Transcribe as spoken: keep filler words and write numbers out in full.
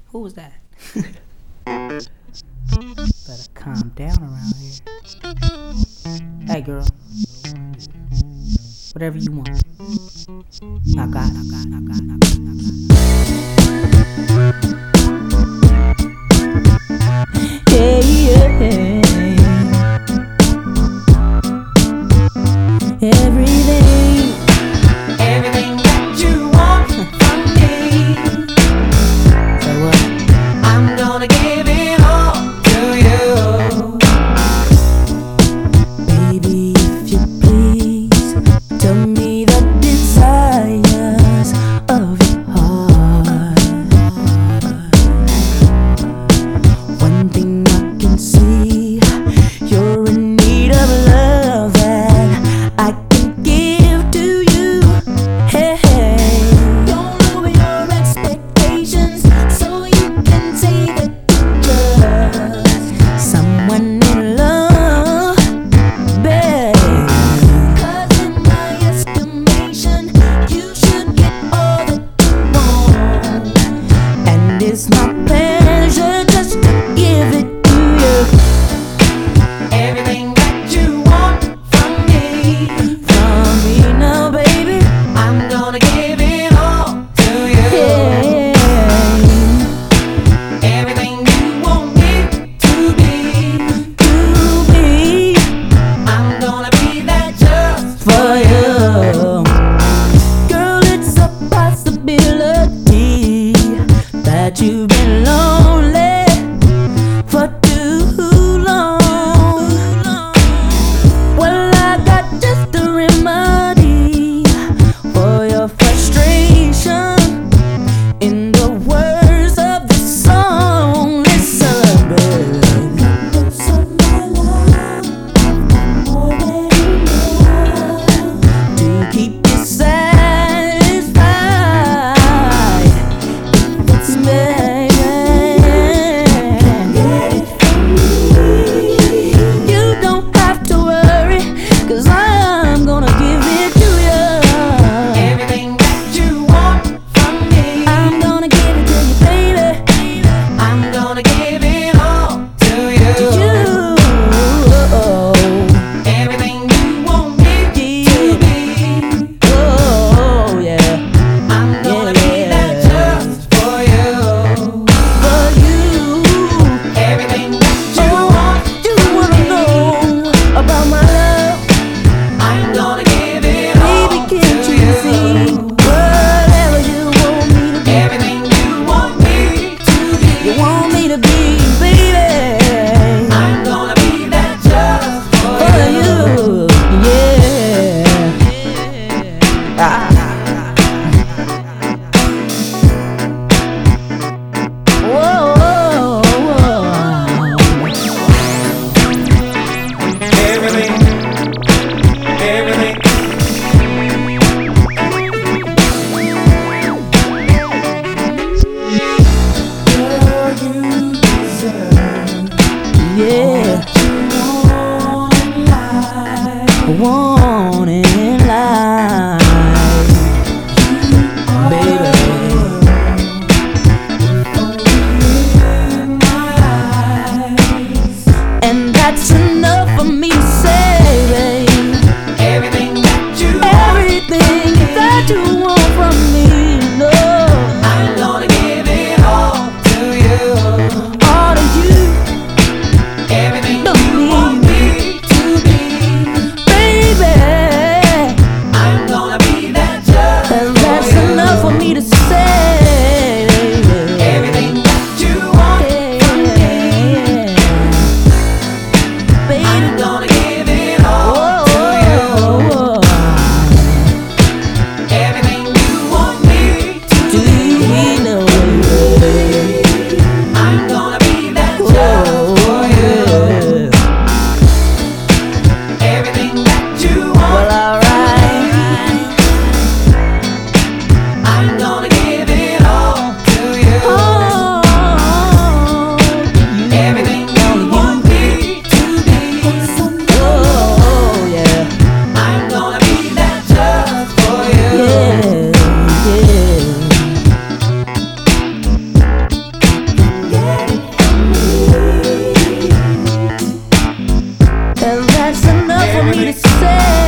Who was that? Better calm down around here. Hey girl, whatever you want. I got, I got, I got, I got, I got. Yeah, yeah. Everything, everything that you want from me. Say what? I'm gonna give it all to you. Baby, if you please, tell me the desires of your heart. One thing I can see, you're in need of love that I can give to you. Hey, hey. Don't lower your expectations so you can say that you're just someone in love, babe. Cause in my estimation, you should get all that you want, and it's my pleasure just to give it to you. Everything that you want from me, from me now, baby, I'm gonna give it all to you. Yeah. Everything you want me to be, to be, I'm gonna be that just for you. Girl, it's a possibility that you've been lonely for too long. Well, I got just a remedy for your frustration. In the words of this song, listen, baby. Most of my love, I'm already enough to keep you satisfied. If it's me, and that's enough for me to say.